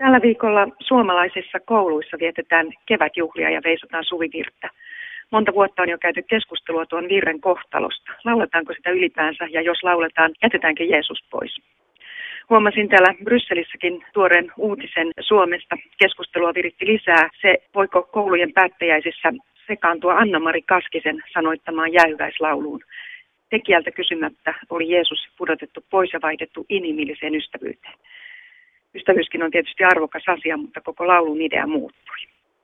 Tällä viikolla suomalaisissa kouluissa vietetään kevätjuhlia ja veisataan suvivirttä. Monta vuotta on jo käyty keskustelua tuon virren kohtalosta. Lauletaanko sitä ylipäänsä ja jos lauletaan, jätetäänkö Jeesus pois? Huomasin täällä Brysselissäkin tuoreen uutisen Suomesta. Keskustelua viritti lisää se, voiko koulujen päättäjäisissä sekaantua Anna-Mari Kaskisen sanoittamaan jäyväislauluun. Tekijältä kysymättä oli Jeesus pudotettu pois ja vaihdettu inhimilliseen ystävyyteen. Ystävyyskin on tietysti arvokas asia, mutta koko laulun idea muuttui.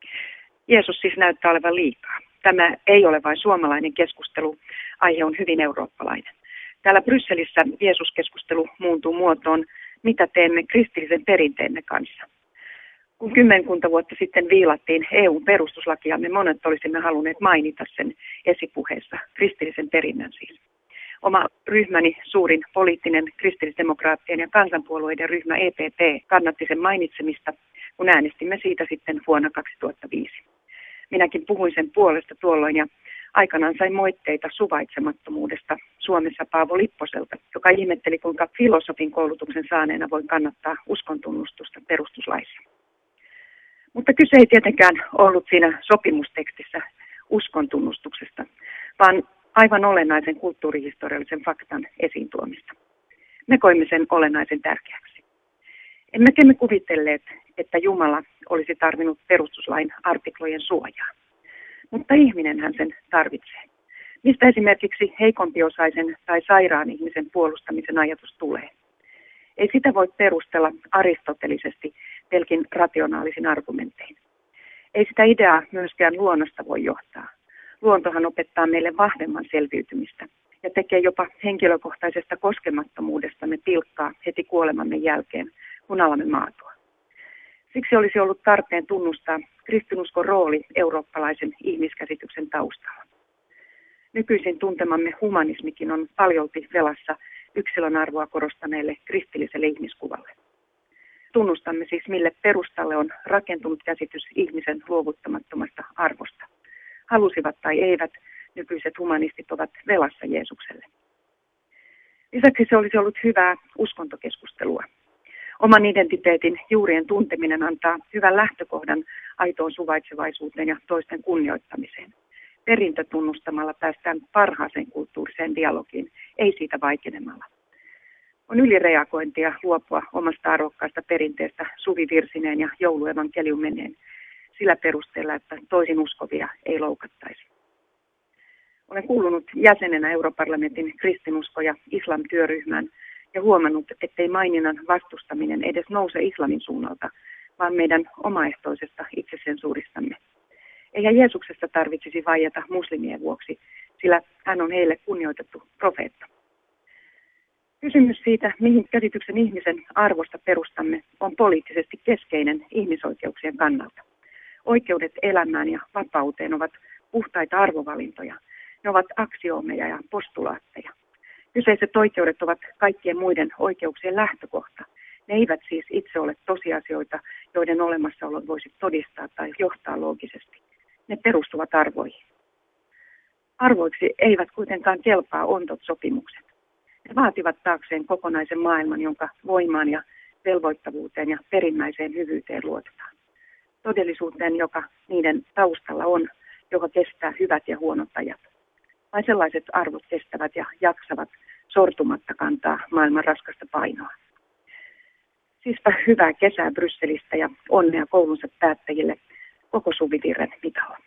Jeesus siis näyttää olevan liikaa. Tämä ei ole vain suomalainen keskustelu, aihe on hyvin eurooppalainen. Täällä Brysselissä Jeesus-keskustelu muuntuu muotoon, mitä teemme kristillisen perinteemme kanssa. Kun 10 vuotta sitten viilattiin EU-perustuslakia, me monet olisimme halunneet mainita sen esipuheessa, kristillisen perinnän siis. Oma ryhmäni, suurin poliittinen kristillisdemokraattien ja kansanpuolueiden ryhmä EPP, kannatti sen mainitsemista, kun äänestimme siitä sitten vuonna 2005. Minäkin puhuin sen puolesta tuolloin ja aikanaan sain moitteita suvaitsemattomuudesta Suomessa Paavo Lipposelta, joka ihmetteli, kuinka filosofin koulutuksen saaneena voi kannattaa uskontunnustusta perustuslaissa. Mutta kyse ei tietenkään ollut siinä sopimustekstissä uskontunnustuksesta, vaan aivan olennaisen kulttuurihistoriallisen faktan esiin tuomista. Me koimme sen olennaisen tärkeäksi. Emmekä me kuvitelleet, että Jumala olisi tarvinnut perustuslain artiklojen suojaa. Mutta ihminenhän sen tarvitsee. Mistä esimerkiksi heikompiosaisen tai sairaan ihmisen puolustamisen ajatus tulee? Ei sitä voi perustella aristotelisesti pelkin rationaalisin argumentein. Ei sitä ideaa myöskään luonnosta voi johtaa. Luontohan opettaa meille vahvemman selviytymistä ja tekee jopa henkilökohtaisesta koskemattomuudestamme pilkkaa heti kuolemamme jälkeen, kun alamme maatua. Siksi olisi ollut tarpeen tunnustaa kristinuskon rooli eurooppalaisen ihmiskäsityksen taustalla. Nykyisin tuntemamme humanismikin on paljolti velassa yksilön arvoa korostaneelle kristilliselle ihmiskuvalle. Tunnustamme siis, mille perustalle on rakentunut käsitys ihmisen luovuttamattomasta arvosta. Halusivat tai eivät, nykyiset humanistit ovat velassa Jeesukselle. Lisäksi se olisi ollut hyvää uskontokeskustelua. Oman identiteetin juurien tunteminen antaa hyvän lähtökohdan aitoon suvaitsevaisuuteen ja toisten kunnioittamiseen. Perintö tunnustamalla päästään parhaaseen kulttuuriseen dialogiin, ei siitä vaikenemalla. On ylireagointia luopua omasta arvokkaasta perinteestä suvivirsineen ja jouluevankeliumeneen sillä perusteella, että toisin uskovia ei loukattaisi. Olen kuulunut jäsenenä Europarlamentin kristinusko- ja islam-työryhmään ja huomannut, ettei maininnan vastustaminen edes nouse islamin suunnalta, vaan meidän omaehtoisesta itsesensuuristamme. Eihän Jeesuksesta tarvitsisi vaieta muslimien vuoksi, sillä hän on heille kunnioitettu profeetta. Kysymys siitä, mihin käsityksen ihmisen arvosta perustamme, on poliittisesti keskeinen ihmisoikeuksien kannalta. Oikeudet elämään ja vapauteen ovat puhtaita arvovalintoja. Ne ovat aksioomeja ja postulaatteja. Kyseiset oikeudet ovat kaikkien muiden oikeuksien lähtökohta. Ne eivät siis itse ole tosiasioita, joiden olemassaolon voisi todistaa tai johtaa loogisesti. Ne perustuvat arvoihin. Arvoiksi eivät kuitenkaan kelpaa ontot sopimukset. Ne vaativat taakseen kokonaisen maailman, jonka voimaan ja velvoittavuuteen ja perimmäiseen hyvyyteen luotetaan. Todellisuuteen, joka niiden taustalla on, joka kestää hyvät ja huonot ajat. Vain sellaiset arvot kestävät ja jaksavat sortumatta kantaa maailman raskasta painoa. Siispä hyvää kesää Brysselistä ja onnea koulunsa päättäjille koko suvivirren